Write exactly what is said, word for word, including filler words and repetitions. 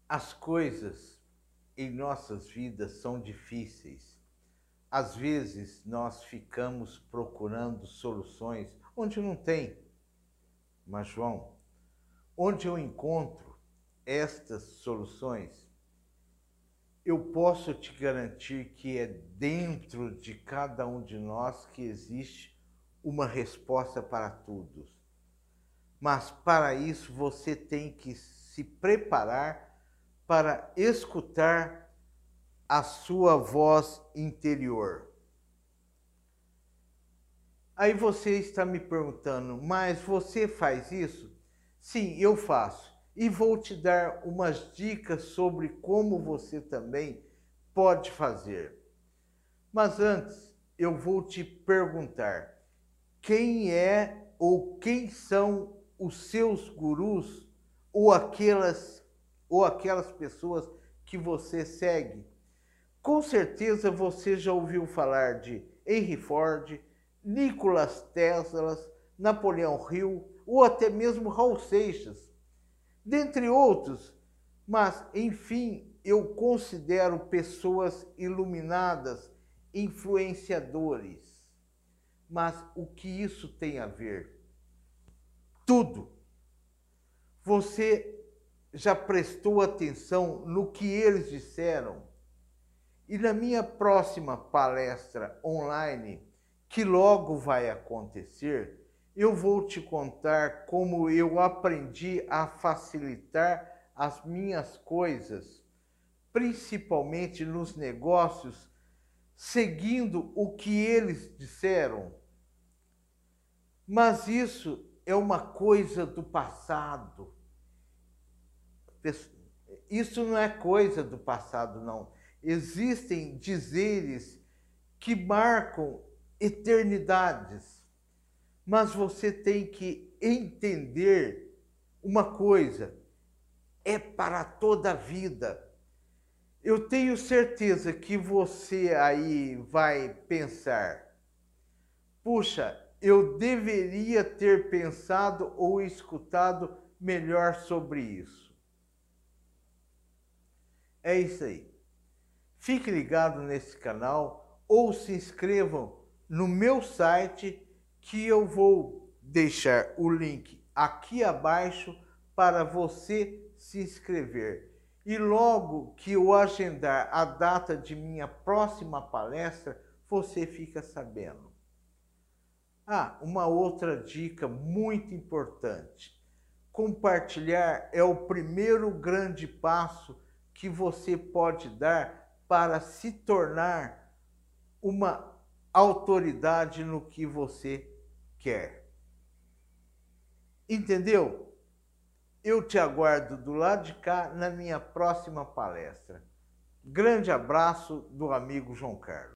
As coisas em nossas vidas são difíceis. Às vezes nós ficamos procurando soluções onde não tem. Mas, João, onde eu encontro estas soluções, eu posso te garantir que é dentro de cada um de nós que existe uma resposta para tudo. Mas para isso você tem que se preparar para escutar a sua voz interior. Aí você está me perguntando, mas você faz isso? Sim, eu faço. E vou te dar umas dicas sobre como você também pode fazer. Mas antes, eu vou te perguntar, quem é ou quem são os seus gurus ou aquelas, ou aquelas pessoas que você segue? Com certeza você já ouviu falar de Henry Ford, Nikola Tesla, Napoleão Hill ou até mesmo Raul Seixas, dentre outros. Mas, enfim, eu considero pessoas iluminadas, influenciadores. Mas o que isso tem a ver? Tudo. Você já prestou atenção no que eles disseram? E na minha próxima palestra online, que logo vai acontecer, eu vou te contar como eu aprendi a facilitar as minhas coisas, principalmente nos negócios, seguindo o que eles disseram. Mas isso é uma coisa do passado. Isso não é coisa do passado, não. Existem dizeres que marcam eternidades, mas você tem que entender uma coisa, é para toda a vida. Eu tenho certeza que você aí vai pensar, puxa, eu deveria ter pensado ou escutado melhor sobre isso. É isso aí. Fique ligado nesse canal ou se inscrevam no meu site, que eu vou deixar o link aqui abaixo para você se inscrever. E logo que eu agendar a data de minha próxima palestra, você fica sabendo. Ah, uma outra dica muito importante. Compartilhar é o primeiro grande passo que você pode dar para se tornar uma autoridade no que você quer. Entendeu? Eu te aguardo do lado de cá na minha próxima palestra. Grande abraço do amigo João Carlos.